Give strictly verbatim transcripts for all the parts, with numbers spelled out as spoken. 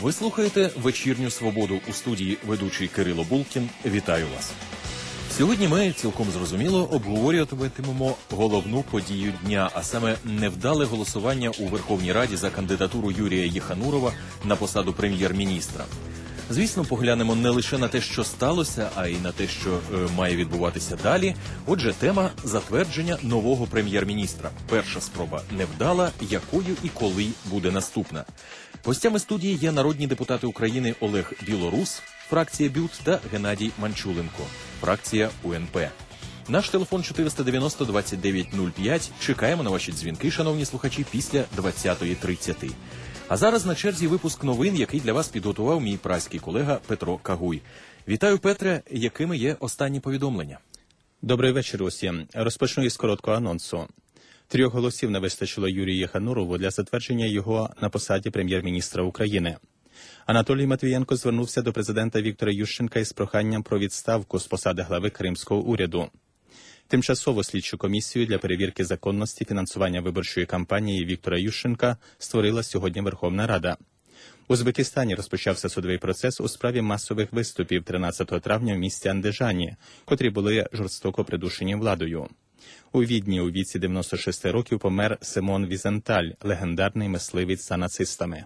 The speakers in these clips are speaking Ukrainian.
Ви слухаєте «Вечірню свободу», у студії ведучий Кирило Булкін. Вітаю вас. Сьогодні ми, цілком зрозуміло, обговорюватимемо головну подію дня, а саме невдале голосування у Верховній Раді за кандидатуру Юрія Єханурова на посаду прем'єр-міністра. Звісно, поглянемо не лише на те, що сталося, а й на те, що е, має відбуватися далі. Отже, тема – затвердження нового прем'єр-міністра. Перша спроба невдала, якою і коли буде наступна. Гостями студії є народні депутати України Олег Білорус, фракція БЮТ, та Геннадій Манчуленко, фракція УНП. Наш телефон чотириста дев'яносто двадцять дев'ять нуль п'ять. Чекаємо на ваші дзвінки, шановні слухачі, після двадцятої тридцять. А зараз на черзі випуск новин, який для вас підготував мій праський колега Петро Кагуй. Вітаю, Петре. Якими є останні повідомлення? Добрий вечір усім. Розпочну із короткого анонсу. Трьох голосів не вистачило Юрію Єханурову для затвердження його на посаді прем'єр-міністра України. Анатолій Матвієнко звернувся до президента Віктора Ющенка із проханням про відставку з посади глави Кримського уряду. Тимчасову слідчу комісію для перевірки законності фінансування виборчої кампанії Віктора Ющенка створила сьогодні Верховна Рада. У Узбекистані розпочався судовий процес у справі масових виступів тринадцятого травня в місті Андижані, котрі були жорстоко придушені владою. У Відні у віці дев'яноста шести років помер Симон Візенталь, легендарний мисливець за нацистами.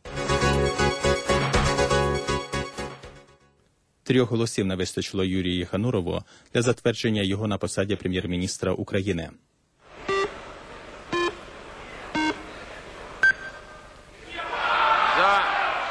Трьох голосів не вистачило Юрію Єханурову для затвердження його на посаді прем'єр-міністра України. За,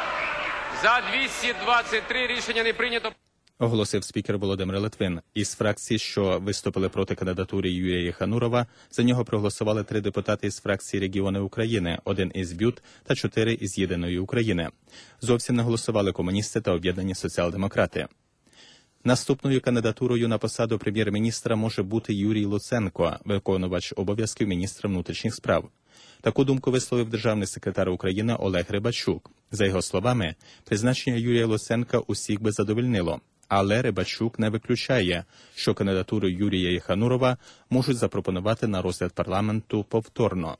за двісті двадцять три рішення не прийнято. Оголосив спікер Володимир Литвин. Із фракцій, що виступили проти кандидатури Юрія Єханурова, за нього проголосували три депутати із фракції «Регіони України», один із БЮТ та чотири із «Єдиної України». Зовсім не голосували комуністи та об'єднані соціал-демократи. Наступною кандидатурою на посаду прем'єр-міністра може бути Юрій Луценко, виконувач обов'язків міністра внутрішніх справ. Таку думку висловив державний секретар України Олег Рибачук. За його словами, призначення Юрія Луценка усіх би задовольнило. Але Рибачук не виключає, що кандидатуру Юрія Єханурова можуть запропонувати на розгляд парламенту повторно.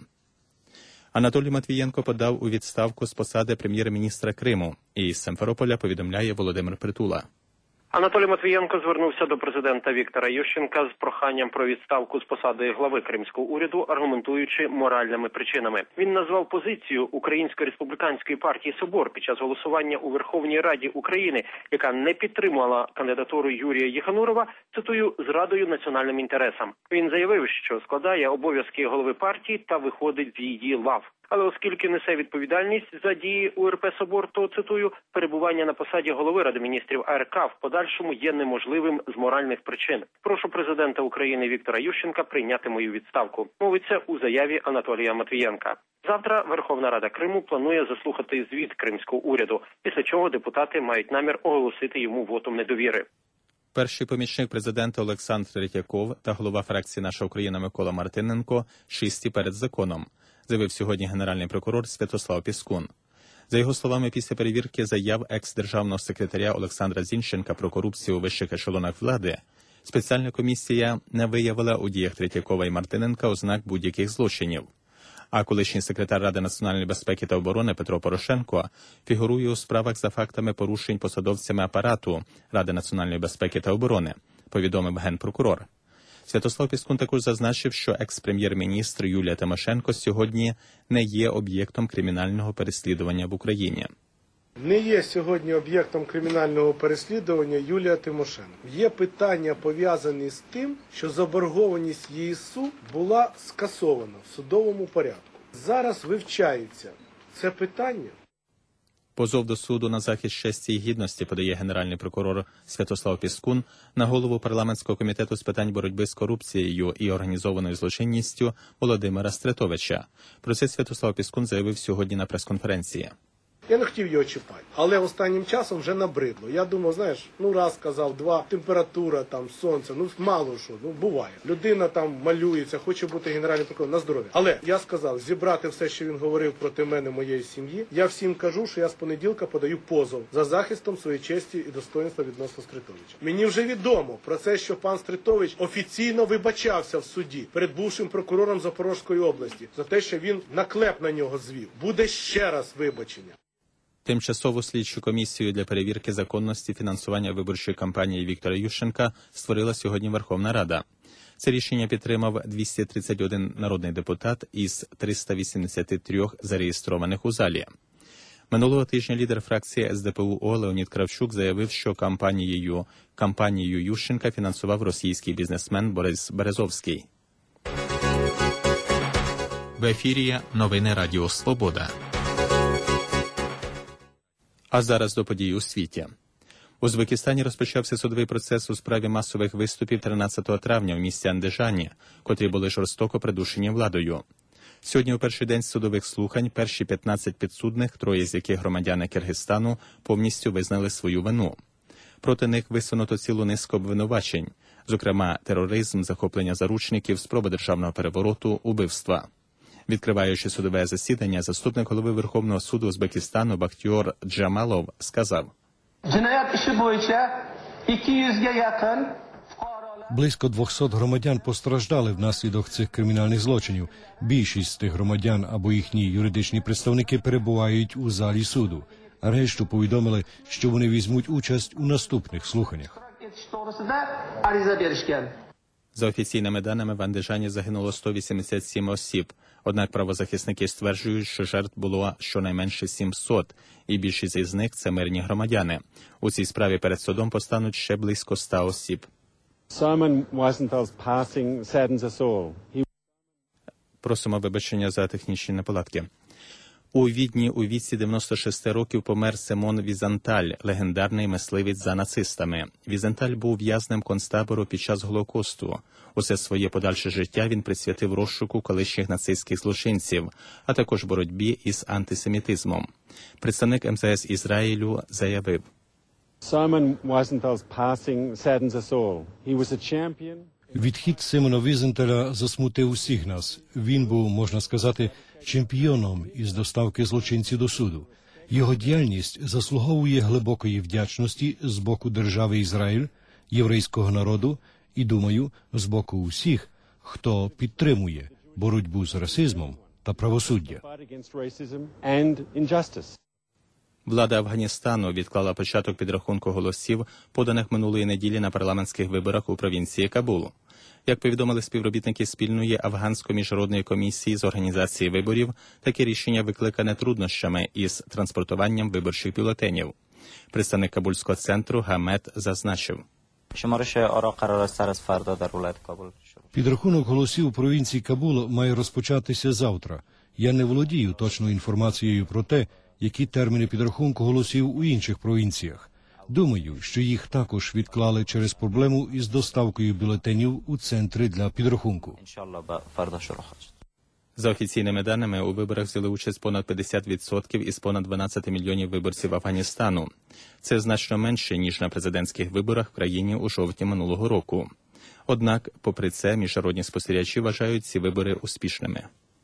Анатолій Матвієнко подав у відставку з посади прем'єр-міністра Криму. І з Симферополя повідомляє Володимир Притула. Анатолій Матвієнко звернувся до президента Віктора Ющенка з проханням про відставку з посади глави Кримського уряду, аргументуючи моральними причинами. Він назвав позицію Української республіканської партії «Собор» під час голосування у Верховній Раді України, яка не підтримувала кандидатуру Юрія Єханурова, цитую, зрадою національним інтересам. Він заявив, що складає обов'язки голови партії та виходить з її лав. Але оскільки несе відповідальність за дії УРП «Собор», то, цитую, перебування на посаді голови Ради міністрів АРК в подальшому є неможливим з моральних причин. Прошу президента України Віктора Ющенка прийняти мою відставку. Мовиться у заяві Анатолія Матвієнка. Завтра Верховна Рада Криму планує заслухати звіт кримського уряду, після чого депутати мають намір оголосити йому вотум недовіри. Перший помічник президента Олександр Третьяков та голова фракції «Наша Україна» Микола Мартиненко чисті перед законом, заявив сьогодні генеральний прокурор Святослав Піскун. За його словами, після перевірки заяв екс-державного секретаря Олександра Зінченка про корупцію у вищих ешелонах влади, спеціальна комісія не виявила у діях Третьякова і Мартиненка ознак будь-яких злочинів. А колишній секретар Ради національної безпеки та оборони Петро Порошенко фігурує у справах за фактами порушень посадовцями апарату Ради національної безпеки та оборони, повідомив генпрокурор. Святослав Піскун також зазначив, що екс-прем'єр-міністр Юлія Тимошенко сьогодні не є об'єктом кримінального переслідування в Україні. Не є сьогодні об'єктом кримінального переслідування Юлія Тимошенко. Є питання, пов'язані з тим, що заборгованість ЄСУ була скасована в судовому порядку. Зараз вивчається це питання. Позов до суду на захист честі і гідності подає генеральний прокурор Святослав Піскун на голову парламентського комітету з питань боротьби з корупцією і організованою злочинністю Володимира Стритовича. Про це Святослав Піскун заявив сьогодні на прес-конференції. Я не хотів його чіпати, але останнім часом вже набридло. Я думав, знаєш, ну раз сказав, два, температура, там, сонце, ну мало що, ну буває. Людина там малюється, хоче бути генеральним прокурором, на здоров'я. Але я сказав, зібрати все, що він говорив проти мене, моєї сім'ї. Я всім кажу, що я з понеділка подаю позов за захистом своєї честі і достоинства відносно Стритовича. Мені вже відомо про це, що пан Стритович офіційно вибачався в суді перед бувшим прокурором Запорізької області за те, що він наклеп на нього звів. Буде ще раз вибачення. Тимчасову слідчу комісію для перевірки законності фінансування виборчої кампанії Віктора Ющенка створила сьогодні Верховна Рада. Це рішення підтримав двісті тридцять один народний депутат із триста вісімдесят три зареєстрованих у залі. Минулого тижня лідер фракції ес де пе у Леонід Кравчук заявив, що кампанією, кампанію Ющенка фінансував російський бізнесмен Борис Березовський. В ефірі новини Радіо Свобода. А зараз до подій у світі. У Узбекистані розпочався судовий процес у справі масових виступів тринадцятого травня в місті Андижані, котрі були жорстоко придушені владою. Сьогодні у перший день судових слухань перші п'ятнадцять підсудних, троє з яких громадяни Киргизстану, повністю визнали свою вину. Проти них висунуто цілу низку обвинувачень, зокрема тероризм, захоплення заручників, спроба державного перевороту, убивства. Відкриваючи судове засідання, заступник голови Верховного суду Узбекистану Бахтіор Джамалов сказав: Близько двохсот громадян постраждали внаслідок цих кримінальних злочинів. Більшість з тих громадян або їхні юридичні представники перебувають у залі суду. А решту повідомили, що вони візьмуть участь у наступних слуханнях. За офіційними даними, в Андижані загинуло сто вісімдесят сім осіб. Однак правозахисники стверджують, що жертв було щонайменше сімсот, і більшість із них – це мирні громадяни. У цій справі перед судом постануть ще близько ста осіб. Просимо вибачення за технічні неполадки. У Відні у віці дев'яноста шести років помер Симон Візанталь, легендарний мисливець за нацистами. Візанталь був в'язнем концтабору під час Голокосту. Усе своє подальше життя він присвятив розшуку колишніх нацистських злочинців, а також боротьбі із антисемітизмом. Представник ем зе ес Ізраїлю заявив: Відхід Симона Візенталя засмутив усіх нас. Він був, можна сказати, чемпіоном із доставки злочинців до суду. Його діяльність заслуговує глибокої вдячності з боку держави Ізраїль, єврейського народу і, думаю, з боку усіх, хто підтримує боротьбу з расизмом та правосуддя. Влада Афганістану відклала початок підрахунку голосів, поданих минулої неділі на парламентських виборах у провінції Кабул. Як повідомили співробітники спільної афганської міжнародної комісії з організації виборів, таке рішення викликане труднощами із транспортуванням виборчих бюлетенів. Представник Кабульського центру Гамет зазначив: Підрахунок голосів у провінції Кабул має розпочатися завтра. Я не володію точною інформацією про те, які терміни підрахунку голосів у інших провінціях. Думаю, що їх також відклали через проблему із доставкою бюлетенів у центри для підрахунку. За офіційними даними, у виборах взяли участь понад п'ятдесят відсотків із понад дванадцяти мільйонів виборців Афганістану. Це значно менше, ніж на президентських виборах в країні у жовтні минулого року. Однак, попри це, міжнародні спостерігачі вважають ці вибори успішними.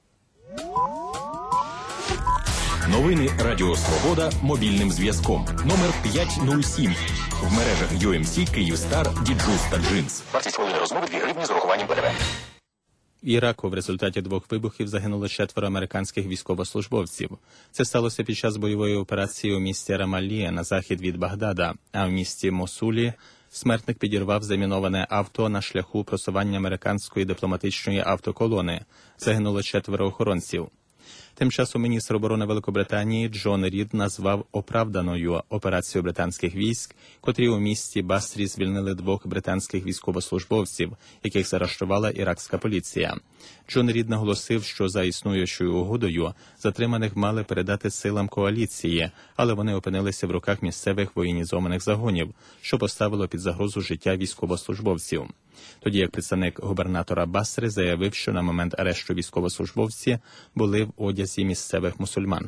Новини Радіо Свобода мобільним зв'язком. Номер п'ять нуль сім. В мережах ю ем сі, Київстар, Діджус та Джинс. Вартість хвилини розмови дві гривні з урахуванням ПДВ. В Іраку в результаті двох вибухів загинуло четверо американських військовослужбовців. Це сталося під час бойової операції у місті Рамаллі на захід від Багдада, а в місті Мосулі смертник підірвав заміноване авто на шляху просування американської дипломатичної автоколони. Загинуло четверо охоронців. Тим часом міністр оборони Великобританії Джон Рід назвав оправданою операцію британських військ, котрі у місті Басрі звільнили двох британських військовослужбовців, яких заарештувала іракська поліція. Джон Рід наголосив, що за існуючою угодою затриманих мали передати силам коаліції, але вони опинилися в руках місцевих воєнізованих загонів, що поставило під загрозу життя військовослужбовців. Тоді як представник губернатора Басри заявив, що на момент арешту військовослужбовці були в одязі місцевих мусульман.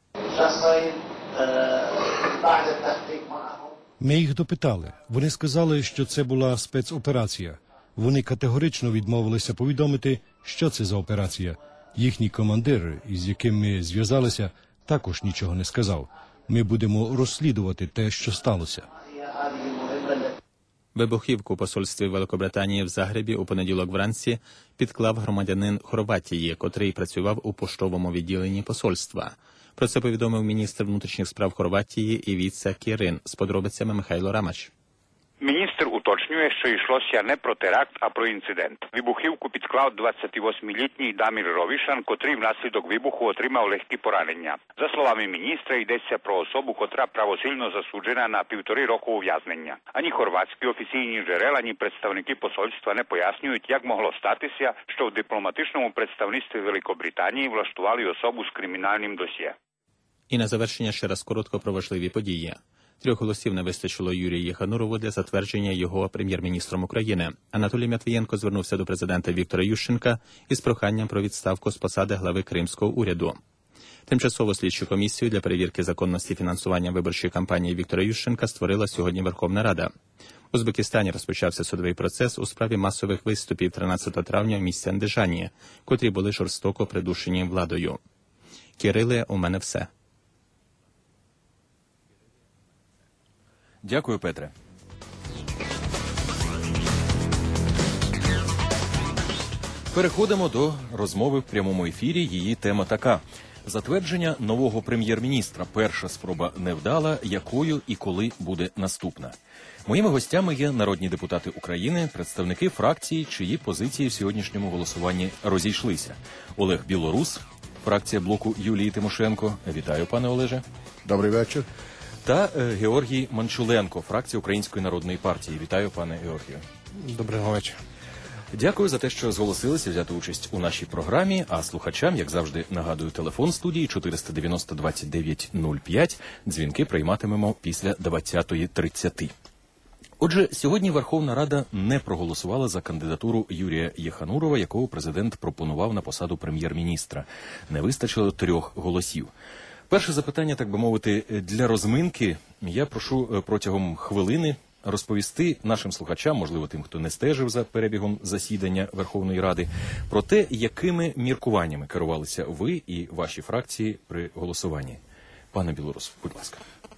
Ми їх допитали. Вони сказали, що це була спецоперація. Вони категорично відмовилися повідомити, що це за операція. Їхній командир, із яким ми зв'язалися, також нічого не сказав. Ми будемо розслідувати те, що сталося. Вибухівку у посольстві Великобританії в Загребі у понеділок вранці підклав громадянин Хорватії, котрий працював у поштовому відділенні посольства. Про це повідомив міністр внутрішніх справ Хорватії Івіца Кірин. З подробицями Михайло Рамач. Міністр уточнює, що йшлося не про теракт, а про інцидент. Вибухівку підклав двадцятивосьмилітній Дамір Ровішан, котрий внаслідок вибуху отримав легкі поранення. За словами міністра, йдеться про особу, котра правосильно засуджена на півтори року ув'язнення. Ані хорватські офіційні джерела, ані представники посольства не пояснюють, як могло статися, що в дипломатичному представництві Великобританії влаштували особу з кримінальним досьє. І на завершення ще раз коротко про важливі події. Трьох голосів не вистачило Юрію Єханурову для затвердження його прем'єр-міністром України. Анатолій Матвієнко звернувся до президента Віктора Ющенка із проханням про відставку з посади глави Кримського уряду. Тимчасову слідчу комісію для перевірки законності фінансування виборчої кампанії Віктора Ющенка створила сьогодні Верховна Рада. В Узбекистані розпочався судовий процес у справі масових виступів тринадцятого травня в місті Андижані, котрі були жорстоко придушені владою. Кириле, у мене все. Дякую, Петре. Переходимо до розмови в прямому ефірі. Її тема така. Затвердження нового прем'єр-міністра. Перша спроба невдала. Якою і коли буде наступна? Моїми гостями є народні депутати України, представники фракції, чиї позиції в сьогоднішньому голосуванні розійшлися. Олег Білорус, фракція блоку Юлії Тимошенко. Вітаю, пане Олеже. Добрий вечір. Та е, Георгій Манчуленко, фракція Української народної партії. Вітаю, пане Георгію. Доброго вечора. Дякую за те, що зголосилися взяти участь у нашій програмі, а слухачам, як завжди, нагадую, телефон студії чотириста дев'яносто двадцять дев'ять нуль п'ять. Дзвінки прийматимемо після двадцятої тридцять. Отже, сьогодні Верховна Рада не проголосувала за кандидатуру Юрія Єханурова, якого президент пропонував на посаду прем'єр-міністра. Не вистачило трьох голосів. Перше запитання, так би мовити, для розминки. Я прошу протягом хвилини розповісти нашим слухачам, можливо, тим, хто не стежив за перебігом засідання Верховної Ради, про те, якими міркуваннями керувалися ви і ваші фракції при голосуванні. Пане Білорус, будь ласка.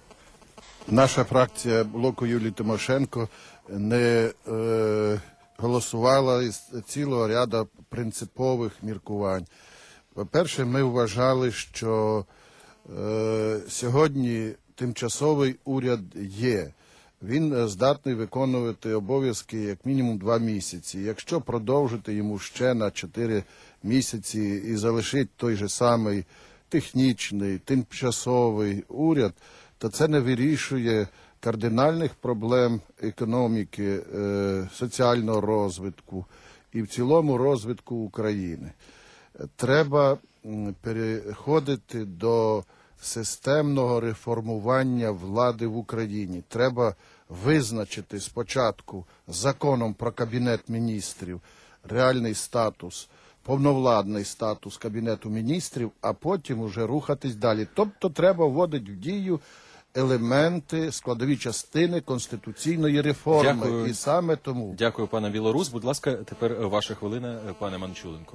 Наша фракція блоку Юлії Тимошенко не е, голосувала із цілого ряду принципових міркувань. По-перше, ми вважали, що е, сьогодні тимчасовий уряд є. Він здатний виконувати обов'язки як мінімум два місяці. Якщо продовжити йому ще на чотири місяці і залишити той же самий технічний, тимчасовий уряд, то це не вирішує кардинальних проблем економіки, соціального розвитку і в цілому розвитку України. Треба переходити до системного реформування влади в Україні. Треба визначити спочатку законом про Кабінет міністрів реальний статус, повновладний статус Кабінету міністрів, а потім уже рухатись далі. Тобто треба вводити в дію елементи, складові частини конституційної реформи. Дякую. І саме тому... Дякую, пане Білорус. Будь ласка, тепер ваша хвилина, пане Манчуленко.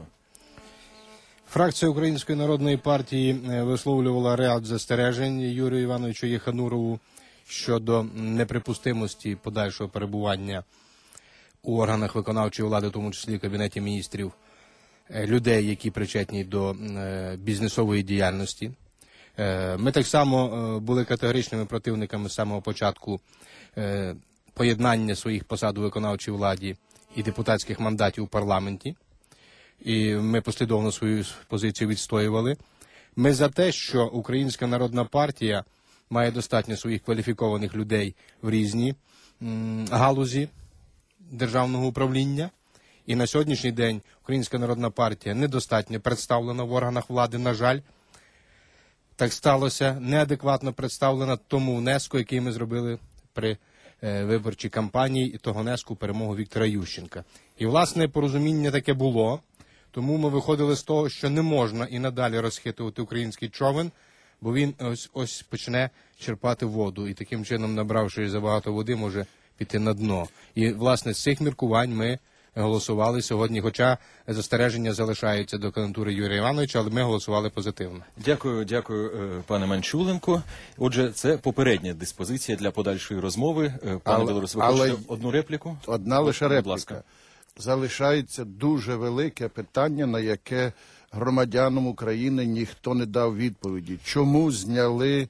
Фракція Української народної партії висловлювала ряд застережень Юрію Івановичу Єханурову щодо неприпустимості подальшого перебування у органах виконавчої влади, в тому числі в Кабінеті міністрів, людей, які причетні до бізнесової діяльності. Ми так само були категоричними противниками з самого початку поєднання своїх посад у виконавчій владі і депутатських мандатів у парламенті. І ми послідовно свою позицію відстоювали. Ми за те, що Українська народна партія має достатньо своїх кваліфікованих людей в різні м, галузі державного управління. І на сьогоднішній день Українська народна партія недостатньо представлена в органах влади, на жаль. Так сталося, неадекватно представлена тому внеску, який ми зробили при е, виборчій кампанії і того внеску перемогу Віктора Ющенка. І, власне, порозуміння таке було. Тому ми виходили з того, що не можна і надалі розхитувати український човен, бо він ось ось почне черпати воду. І таким чином, набравши забагато води, може піти на дно. І, власне, з цих міркувань ми голосували сьогодні, хоча застереження залишаються до кандидатури Юрія Івановича, але ми голосували позитивно. Дякую, дякую, пане Манчуленко. Отже, це попередня диспозиція для подальшої розмови. Пане Але- Білорус, ви але- хочете одну репліку? Одна лише Будь репліка. ласка. Залишається дуже велике питання, на яке громадянам України ніхто не дав відповіді. Чому зняли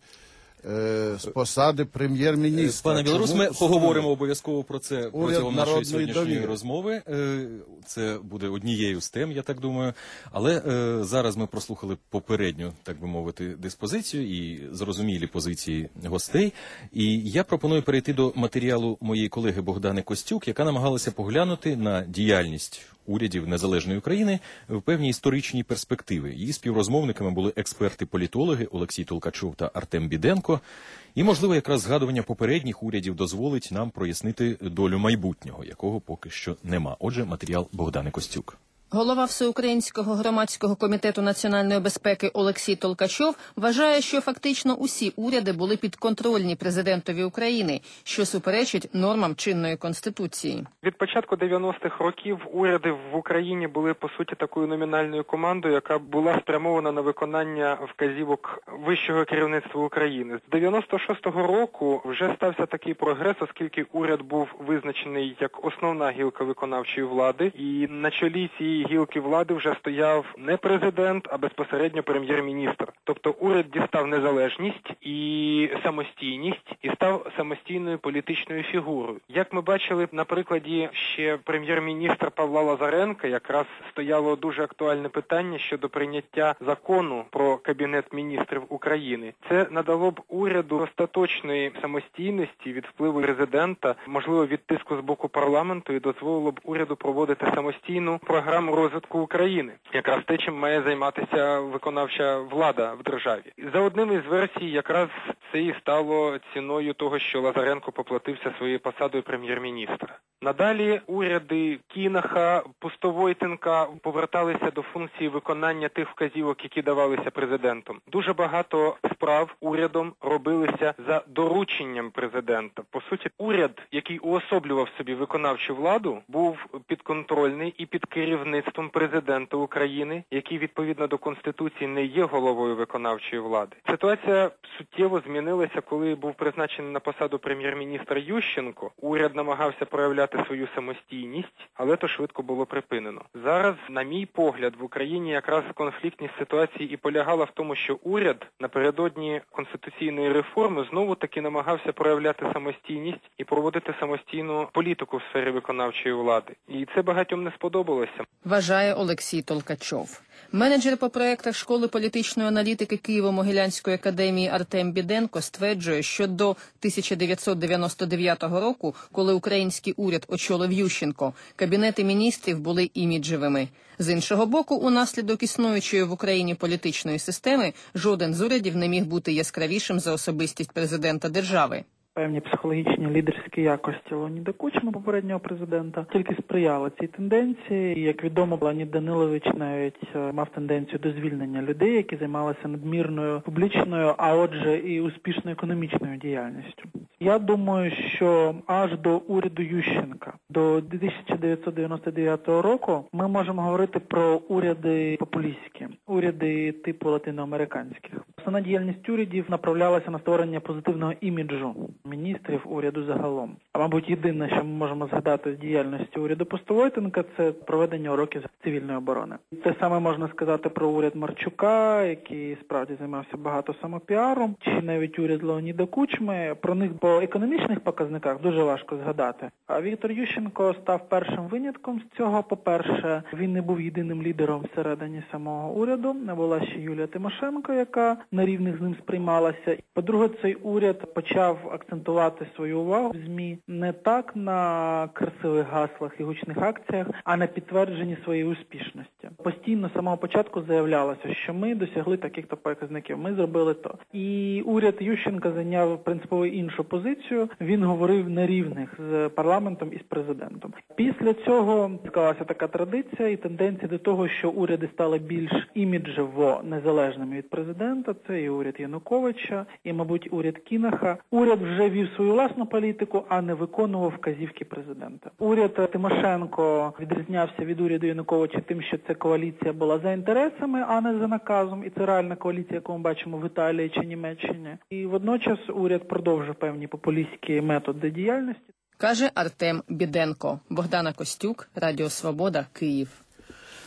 з посади прем'єр-міністра? Пане Білорус, ми поговоримо обов'язково про це протягом нашої сьогоднішньої довіри. розмови. Це буде однією з тем, я так думаю. Але е, зараз ми прослухали попередню, так би мовити, диспозицію і зрозумілі позиції гостей. І я пропоную перейти до матеріалу моєї колеги Богдани Костюк, яка намагалася поглянути на діяльність урядів Незалежної України в певній історичній перспективи. Її співрозмовниками були експерти-політологи Олексій Толкачов та Артем Біденко. І, можливо, якраз згадування попередніх урядів дозволить нам прояснити долю майбутнього, якого поки що нема. Отже, матеріал Богдани Костюк. Голова Всеукраїнського громадського комітету національної безпеки Олексій Толкачов вважає, що фактично усі уряди були підконтрольні президентові України, що суперечить нормам чинної Конституції. Від початку дев'яностих років уряди в Україні були, по суті, такою номінальною командою, яка була спрямована на виконання вказівок вищого керівництва України. З дев'яносто шостого року вже стався такий прогрес, оскільки уряд був визначений як основна гілка виконавчої влади, і на чолі цієї гілки влади вже стояв не президент, а безпосередньо прем'єр-міністр. Тобто уряд дістав незалежність і самостійність, і став самостійною політичною фігурою. Як ми бачили на прикладі ще прем'єр-міністра Павла Лазаренка, якраз стояло дуже актуальне питання щодо прийняття закону про Кабінет міністрів України. Це надало б уряду остаточної самостійності від впливу президента, можливо, від тиску з боку парламенту, і дозволило б уряду проводити самостійну програму розвитку України. Якраз те, чим має займатися виконавча влада в державі. За одним із версій, якраз це і стало ціною того, що Лазаренко поплатився своєю посадою прем'єр-міністра. Надалі уряди Кінаха, Пустовойтенка поверталися до функції виконання тих вказівок, які давалися президентом. Дуже багато справ урядом робилися за дорученням президента. По суті, уряд, який уособлював собі виконавчу владу, був підконтрольний і під керівництвом президента України, який відповідно до Конституції не є головою виконавчої влади. Ситуація суттєво змінилася, коли був призначений на посаду прем'єр-міністра Ющенко. Уряд намагався проявляти свою самостійність, але то швидко було припинено. Зараз, на мій погляд, в Україні якраз конфліктність ситуації і полягала в тому, що уряд напередодні конституційної реформи знову-таки намагався проявляти самостійність і проводити самостійну політику в сфері виконавчої влади. І це багатьом не сподобалося. Вважає Олексій Толкачов. Менеджер по проєктах Школи політичної аналітики Києво-Могилянської академії Артем Біденко стверджує, що до тисяча дев'ятсот дев'яносто дев'ятого року, коли український уряд очолив Ющенко, кабінети міністрів були іміджевими. З іншого боку, унаслідок існуючої в Україні політичної системи, жоден з урядів не міг бути яскравішим за особистість президента держави. Певні психологічні лідерські якості Леоніда Кучми, попереднього президента, тільки сприяли цій тенденції. І, як відомо, Леонід Данилович навіть мав тенденцію до звільнення людей, які займалися надмірною публічною, а отже і успішною економічною діяльністю. Я думаю, що аж до уряду Ющенка, до тисяча дев'ятсот дев'яносто дев'ятого року, ми можемо говорити про уряди популістські, уряди типу латиноамериканських. Основна діяльність урядів направлялася на створення позитивного іміджу міністрів уряду загалом. А, мабуть, єдине, що ми можемо згадати з діяльності уряду Пустовойтенка, це проведення уроків з цивільної оборони. Те саме можна сказати про уряд Марчука, який справді займався багато самопіаром, чи навіть уряд Леоніда Кучми. Про них по економічних показниках дуже важко згадати. А Віктор Ющенко став першим винятком з цього. По-перше, він не був єдиним лідером всередині самого уряду. Не була ще Юлія Тимошенко, яка на рівних з ним сприймалася. По-друге, цей уряд почав акцентувати свою увагу в ЗМІ не так на красивих гаслах і гучних акціях, а на підтвердженні своєї успішності. Постійно з самого початку заявлялося, що ми досягли таких-то показників, ми зробили то. І уряд Ющенка зайняв принципово іншу позицію, він говорив на рівних з парламентом і з президентом. Після цього склалася така традиція і тенденція до того, що уряди стали більш іміджево незалежними від президента, це і уряд Януковича, і, мабуть, уряд Кінаха. Уряд вже вів свою власну політику, а не виконував вказівки президента. Уряд Тимошенко відрізнявся від уряду Януковича тим, що ця коаліція була за інтересами, а не за наказом. І це реальна коаліція, яку ми бачимо в Італії чи Німеччині. І водночас уряд продовжив певні популістські методи діяльності. Каже Артем Біденко. Богдана Костюк, Радіо Свобода, Київ.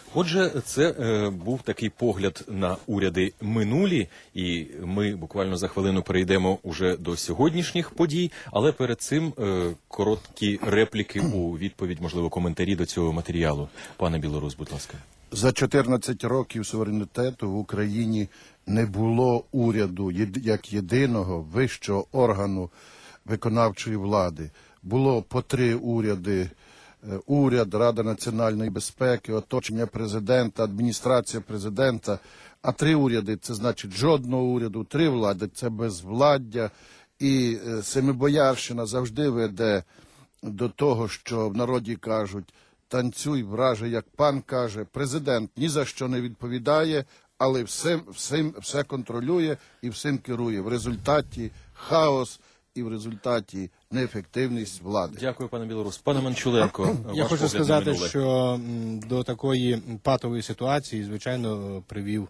Отже, це е, був такий погляд на уряди минулі, і ми буквально за хвилину перейдемо уже до сьогоднішніх подій, але перед цим е, короткі репліки у відповідь, можливо, коментарі до цього матеріалу. Пане Білорус, будь ласка. За чотирнадцять років суверенітету в Україні не було уряду як єдиного вищого органу виконавчої влади. Було по три уряди: уряд, Рада національної безпеки, оточення президента, адміністрація президента. А три уряди – це значить жодного уряду, три влади – це безвладдя. І Семибоярщина завжди веде до того, що в народі кажуть: танцюй, враже, як пан каже. Президент ні за що не відповідає, але все, все, все контролює і всім керує. В результаті хаос і в результаті неефективність влади. Дякую, пане Білорус. Пане Манчуленко, я ваш хочу погляд сказати, на минуле. що м, до такої патової ситуації, звичайно, привів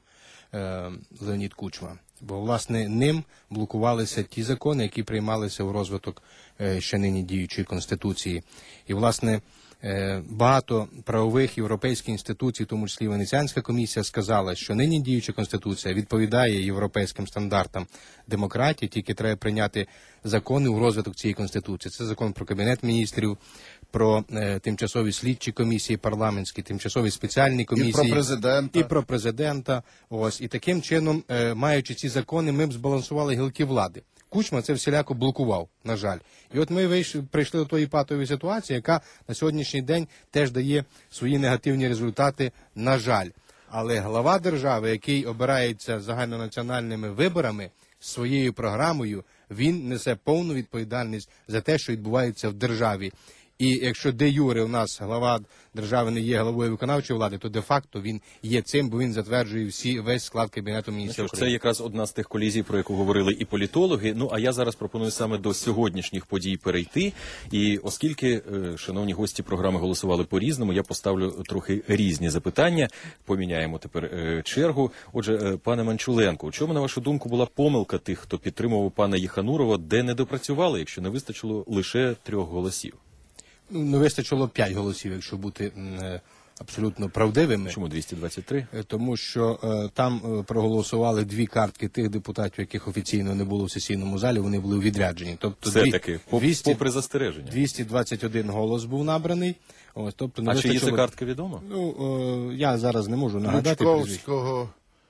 е, Леонід Кучма. Бо, власне, ним блокувалися ті закони, які приймалися у розвиток е, ще нині діючої Конституції. І, власне, е, багато правових європейських інституцій, в тому числі Венеціанська комісія, сказала, що нині діюча Конституція відповідає європейським стандартам демократії, тільки треба прийняти закони у розвиток цієї Конституції. Це закон про Кабінет міністрів, про е, тимчасові слідчі комісії парламентські, тимчасові спеціальні комісії. І про президента. І про президента. Ось. І таким чином, е, маючи ці закони, ми б збалансували гілки влади. Кучма це всіляко блокував, на жаль. І от ми вийшли, прийшли до тої патової ситуації, яка на сьогоднішній день теж дає свої негативні результати, на жаль. Але глава держави, який обирається загальнонаціональними виборами, своєю програмою, він несе повну відповідальність за те, що відбувається в державі. І якщо де юре у нас глава держави не є головою виконавчої влади, то де-факто він є цим, бо він затверджує всі, весь склад Кабінету міністрів України. Це якраз одна з тих колізій, про яку говорили і політологи. Ну, а я зараз пропоную саме до сьогоднішніх подій перейти. І оскільки, шановні гості програми, голосували по-різному, я поставлю трохи різні запитання. Поміняємо тепер чергу. Отже, пане Манчуленко, у чому, на вашу думку, була помилка тих, хто підтримував пана Єханурова, де не допрацювали, якщо не вистачило лише трьох голосів? Ну, не вистачило п'ять голосів, якщо бути е, абсолютно правдивими. Чому двісті двадцять три? Е, тому що е, там е, проголосували дві картки тих депутатів, яких офіційно не було в сесійному залі, вони були у відрядженні. Тобто все-таки, двісті, попри застереження. двісті двадцять один голос був набраний. Ось, тобто не а вистачило... чи є ця картка відома? Ну, е, я зараз не можу нагадати. Лучковського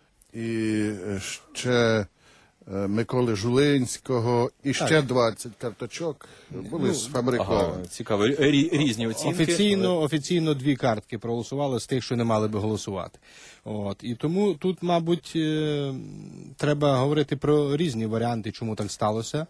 і ще... Миколи Жулинського і ще так. двадцять карточок були ну, сфабриковані. Ага, цікаво. Різні оцінки. Офіційно, але... офіційно дві картки проголосували з тих, що не мали би голосувати. От. І тому тут, мабуть, треба говорити про різні варіанти, чому так сталося,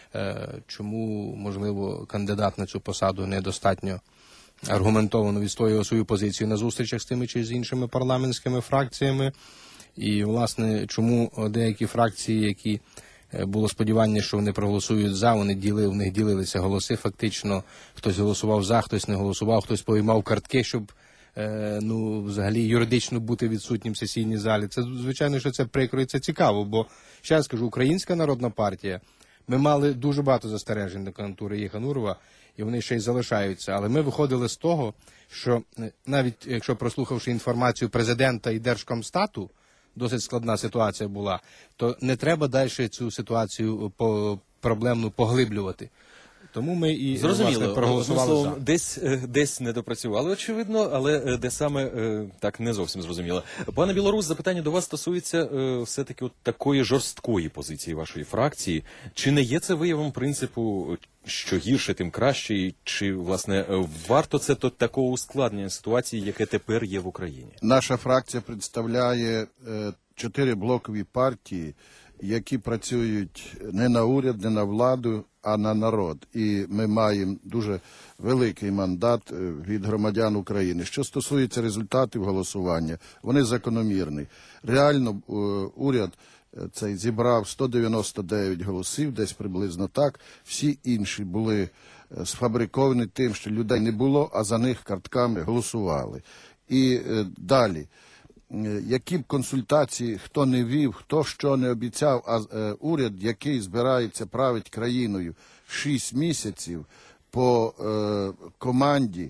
чому, можливо, кандидат на цю посаду недостатньо аргументовано відстоював свою позицію на зустрічах з тими чи з іншими парламентськими фракціями. І, власне, чому деякі фракції, які було сподівання, що вони проголосують за, вони діли, в них ділилися голоси фактично. Хтось голосував за, хтось не голосував, хтось поймав картки, щоб е, ну, взагалі юридично бути відсутнім в сесійній залі. Це, звичайно, що це прикро і це цікаво, бо, ще раз кажу, Українська народна партія, ми мали дуже багато застережень до кандидатури Єханурова, і вони ще й залишаються. Але ми виходили з того, що навіть якщо прослухавши інформацію президента і Держкомстату, досить складна ситуація була, то не треба далі цю ситуацію по, проблемну поглиблювати. Тому ми і власне, проголосували словом, за. Десь, десь не допрацювали, очевидно, але де саме, так не зовсім зрозуміло. Пане Білорус, запитання до вас стосується все-таки от такої жорсткої позиції вашої фракції. Чи не є це виявом принципу, що гірше, тим краще? Чи, власне, варто це то такого ускладнення ситуації, яке тепер є в Україні? Наша фракція представляє чотири блокові партії, які працюють не на уряд, не на владу, а на народ. І ми маємо дуже великий мандат від громадян України. Що стосується результатів голосування, вони закономірні. Реально уряд цей зібрав сто дев'яносто дев'ять голосів, десь приблизно так. Всі інші були сфабриковані тим, що людей не було, а за них картками голосували. І далі. Які б консультації хто не вів, хто що не обіцяв, а е, уряд, який збирається правити країною шість місяців по е, команді,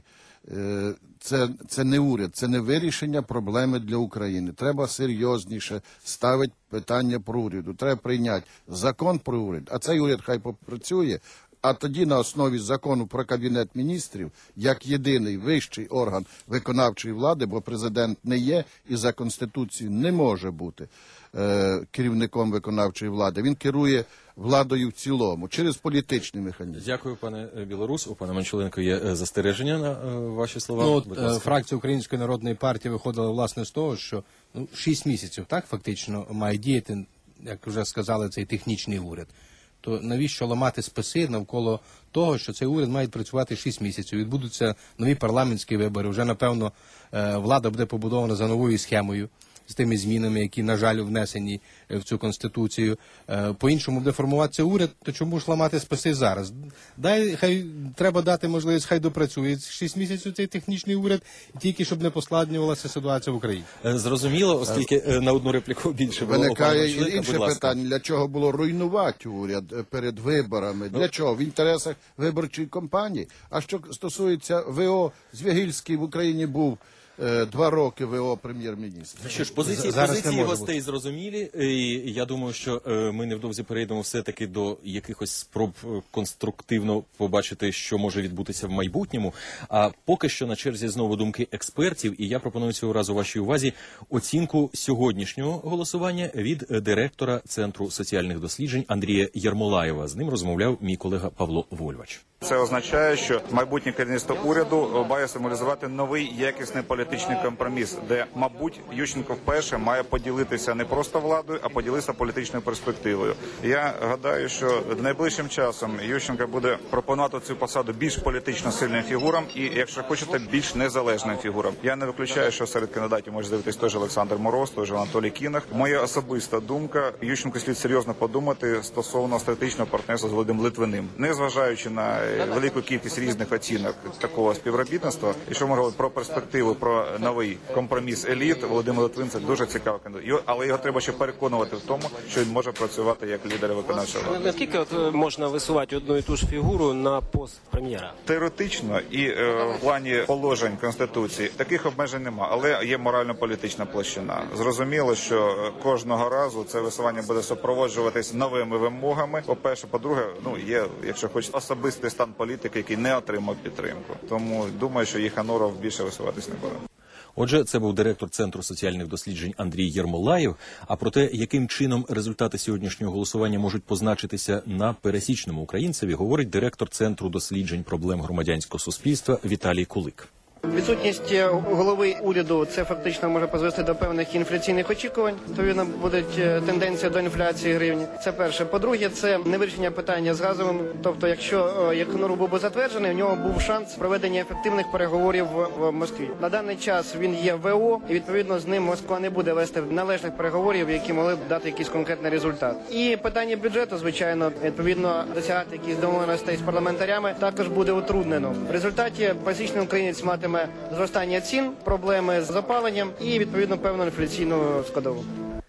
Це, це не уряд, це не вирішення проблеми для України. Треба серйозніше ставити питання про уряду. Треба прийняти закон про уряд, а цей уряд хай попрацює, а тоді на основі закону про Кабінет міністрів, як єдиний вищий орган виконавчої влади, бо президент не є і за Конституцією не може бути е, керівником виконавчої влади. Він керує владою в цілому, через політичний механізм. Дякую, пане Білорус. У пана Манчуленко є застереження на е, ваші слова. Ну, от, е, фракція Української народної партії виходила, власне, з того, що ну, шість місяців, так, фактично, має діяти, як вже сказали, цей технічний уряд. То навіщо ламати списи навколо того, що цей уряд має працювати шість місяців? Відбудуться нові парламентські вибори. Вже, напевно, влада буде побудована за новою схемою, з тими змінами, які, на жаль, внесені в цю Конституцію. По-іншому буде формуватися уряд, то чому ж ламати списи зараз? Дай, хай, треба дати можливість, хай допрацює шість місяців цей технічний уряд, тільки щоб не поскладнювалася ситуація в Україні. Зрозуміло, оскільки на одну репліку більше було. Виникає інше питання, для чого було руйнувати уряд перед виборами? Для чого? В інтересах виборчої кампанії? А що стосується ВО, Звягільський в Україні був два роки ВО прем'єр-міністра. Що ж, позиції, позиції гостей зрозумілі, і я думаю, що ми невдовзі перейдемо все-таки до якихось спроб конструктивно побачити, що може відбутися в майбутньому. А поки що на черзі знову думки експертів, і я пропоную цього разу вашій увазі оцінку сьогоднішнього голосування від директора Центру соціальних досліджень Андрія Єрмолаєва. З ним розмовляв мій колега Павло Вольвач. Це означає, що майбутнє керівництво уряду має символізувати новий якісний політичний компроміс, де, мабуть, Ющенко вперше має поділитися не просто владою, а поділитися політичною перспективою. Я гадаю, що найближчим часом Ющенко буде пропонувати цю посаду більш політично сильним фігурам і, якщо хочете, більш незалежним фігурам. Я не виключаю, що серед кандидатів може з'явитися той же Олександр Мороз, той же Анатолій Кінах. Моя особиста думка, Ющенко слід серйозно подумати стосовно стратегічного партнерства з Володимиром Литвиним, незважаючи на велику кількість різних оцінок такого співробітництва. І що ми говоримо про перспективу, про новий компроміс еліт, Володимир Литвин – це дуже цікавий кандидат. Але його треба ще переконувати в тому, що він може працювати як лідер виконавчої влади. Наскільки от можна висувати одну і ту ж фігуру на пост прем'єра? Теоретично і е, в плані положень Конституції таких обмежень нема, але є морально-політична площина. Зрозуміло, що кожного разу це висування буде супроводжуватись новими вимогами. По-перше, по-друге, ну є, якщо хочете, особистий стан політики, який не отримав підтримку. Тому думаю, що Єхануров більше висуватись не буде. Отже, це був директор Центру соціальних досліджень Андрій Єрмолаєв. А про те, яким чином результати сьогоднішнього голосування можуть позначитися на пересічному українцеві, говорить директор Центру досліджень проблем громадянського суспільства Віталій Кулик. Відсутність голови уряду – це фактично може призвести до певних інфляційних очікувань. Відповідно, буде тенденція до інфляції гривні. Це перше. По-друге, це невирішення питання з газовим. Тобто, якщо Єхануров був би затверджений, в нього був шанс проведення ефективних переговорів в Москві. На даний час він є ВО, і відповідно з ним Москва не буде вести належних переговорів, які могли б дати якийсь конкретний результат. І питання бюджету, звичайно, відповідно досягати якісь домовленостей з парламентарями, також буде утруднено. В результаті пересічний українець матиме зростання цін, проблеми з запаленням і, відповідно, певну інфляційну складову.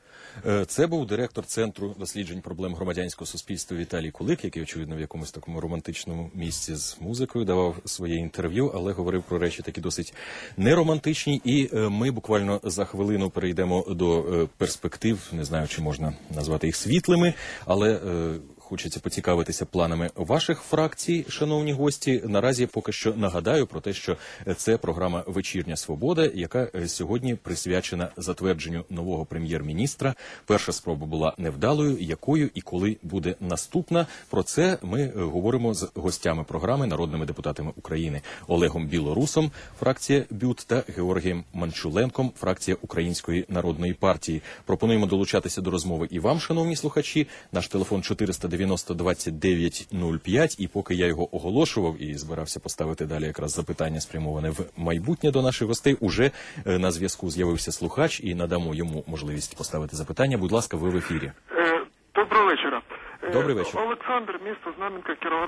Це був директор Центру досліджень проблем громадянського суспільства Віталій Кулик, який, очевидно, в якомусь такому романтичному місці з музикою давав своє інтерв'ю, але говорив про речі такі досить неромантичні. І ми буквально за хвилину перейдемо до перспектив, не знаю, чи можна назвати їх світлими, але хочеться поцікавитися планами ваших фракцій, шановні гості. Наразі поки що нагадаю про те, що це програма «Вечірня свобода», яка сьогодні присвячена затвердженню нового прем'єр-міністра. Перша спроба була невдалою. Якою і коли буде наступна? Про це ми говоримо з гостями програми, народними депутатами України Олегом Білорусом, фракція БЮТ, та Георгієм Манчуленком, фракція Української народної партії. Пропонуємо долучатися до розмови і вам, шановні слухачі. Наш телефон чотириста дев'яносто двадцять дев'ять нуль п'ять, і поки я його оголошував і збирався поставити далі якраз запитання, спрямоване в майбутнє до наших гостей, уже на зв'язку з'явився слухач і надамо йому можливість поставити запитання. Будь ласка, ви в ефірі. Доброго вечора. Добрий вечір. Олександр, місто Знам'янка, Кіровоград.